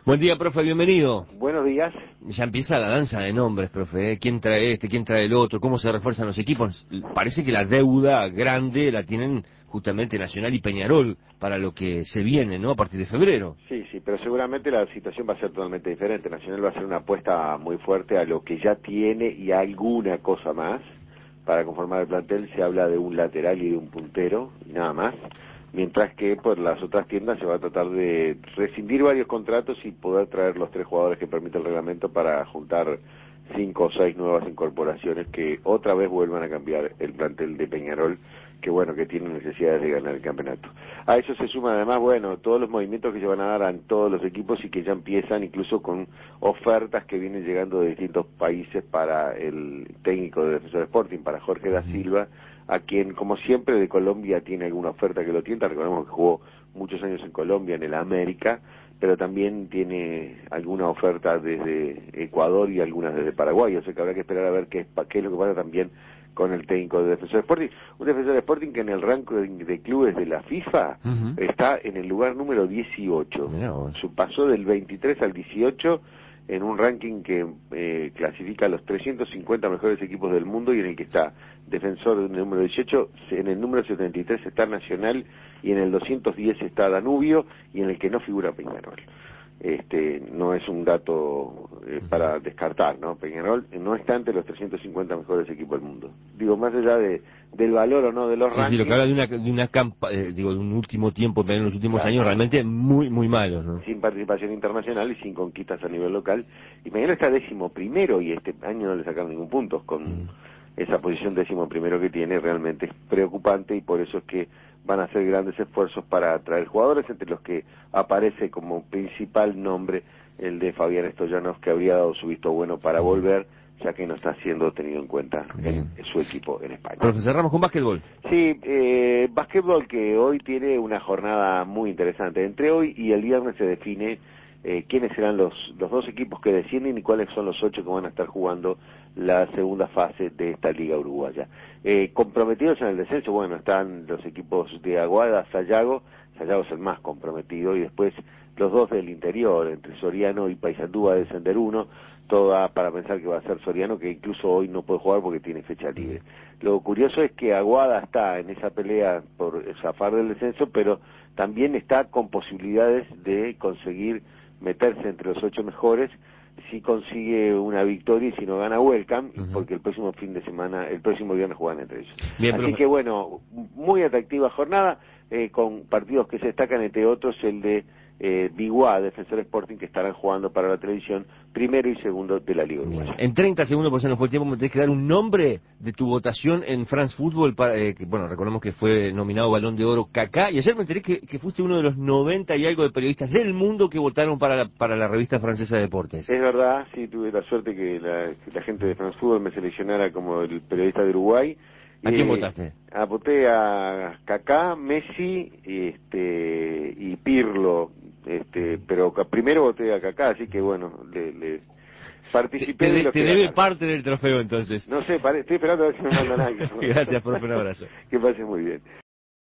Buen día, profe, bienvenido. Buenos días. Ya empieza la danza de nombres, profe, ¿eh? ¿Quién trae este, quién trae el otro? ¿Cómo se refuerzan los equipos? Parece que la deuda grande la tienen justamente Nacional y Peñarol para lo que se viene, ¿no? A partir de febrero. Sí, pero seguramente la situación va a ser totalmente diferente. Nacional va a hacer una apuesta muy fuerte a lo que ya tiene y alguna cosa más. Para conformar el plantel se habla de un lateral y de un puntero, y nada más. Mientras que por las otras tiendas se va a tratar de rescindir varios contratos y poder traer los 3 jugadores que permite el reglamento para juntar 5 o 6 nuevas incorporaciones que otra vez vuelvan a cambiar el plantel de Peñarol, que bueno, que tiene necesidades de ganar el campeonato. A eso se suma además, bueno, todos los movimientos que se van a dar en todos los equipos y que ya empiezan incluso con ofertas que vienen llegando de distintos países para el técnico de Defensor Sporting, para Jorge da Silva, a quien, como siempre, de Colombia tiene alguna oferta que lo tienta. Recordemos que jugó muchos años en Colombia, en el América, pero también tiene alguna oferta desde Ecuador y algunas desde Paraguay, o sea que habrá que esperar a ver qué es lo que pasa también con el técnico de Defensor Sporting. Un Defensor Sporting que en el ranking de clubes de la FIFA está en el lugar número 18. Pasó del 23 al 18 en un ranking que clasifica a los 350 mejores equipos del mundo y en el que está Defensor en el número 18, en el número 73 está Nacional y en el 210 está Danubio y en el que no figura Peñarol. No es un dato para descartar, ¿no? Peñarol no está entre los 350 mejores equipos del mundo. Digo, más allá del valor o no de los rankings. Sí, lo que habla de una de un último tiempo, en los últimos años, realmente muy, muy malos, ¿no? Sin participación internacional y sin conquistas a nivel local. Y Peñarol está 11º y este año no le sacaron ningún punto con esa posición 11º que tiene. Realmente es preocupante y por eso es que van a hacer grandes esfuerzos para atraer jugadores, entre los que aparece como principal nombre el de Fabián Stoyanov, que habría dado su visto bueno para volver, ya que no está siendo tenido en cuenta en su equipo en España. Profesor, cerramos con básquetbol. Sí, básquetbol que hoy tiene una jornada muy interesante. Entre hoy y el viernes se define quiénes serán los 2 equipos que descienden y cuáles son los 8 que van a estar jugando la segunda fase de esta liga uruguaya. Comprometidos en el descenso, bueno, están los equipos de Aguada, Sayago es el más comprometido, y después los 2 del interior, entre Soriano y Paysandú va a descender uno, todo da para pensar que va a ser Soriano, que incluso hoy no puede jugar porque tiene fecha libre. Lo curioso es que Aguada está en esa pelea por zafar del descenso, pero también está con posibilidades de conseguir meterse entre los 8 mejores si consigue una victoria y si no gana Welcome, porque el próximo viernes juegan entre ellos. Bien, así que bueno, muy atractiva jornada, con partidos que se destacan, entre otros el de Biguá, Defensor Sporting, que estarán jugando para la televisión primero y segundo de la Liga Uruguaya. En 30 segundos, pues se nos fue el tiempo, me tenés que dar un nombre de tu votación en France Football, que, bueno, recordemos que fue nominado Balón de Oro Kaká, y ayer me enteré que fuiste uno de los 90 y algo de periodistas del mundo que votaron para la revista francesa de deportes. Es verdad, sí, tuve la suerte que la gente de France Football me seleccionara como el periodista de Uruguay. ¿A quién votaste? Voté a Kaká, Messi y Pirlo, pero primero voté a Kaká, así que bueno, le participé de lo que te debe parte del trofeo entonces. No sé, estoy esperando a ver si me mandan algo. Gracias, profe, un abrazo. Que pase muy bien.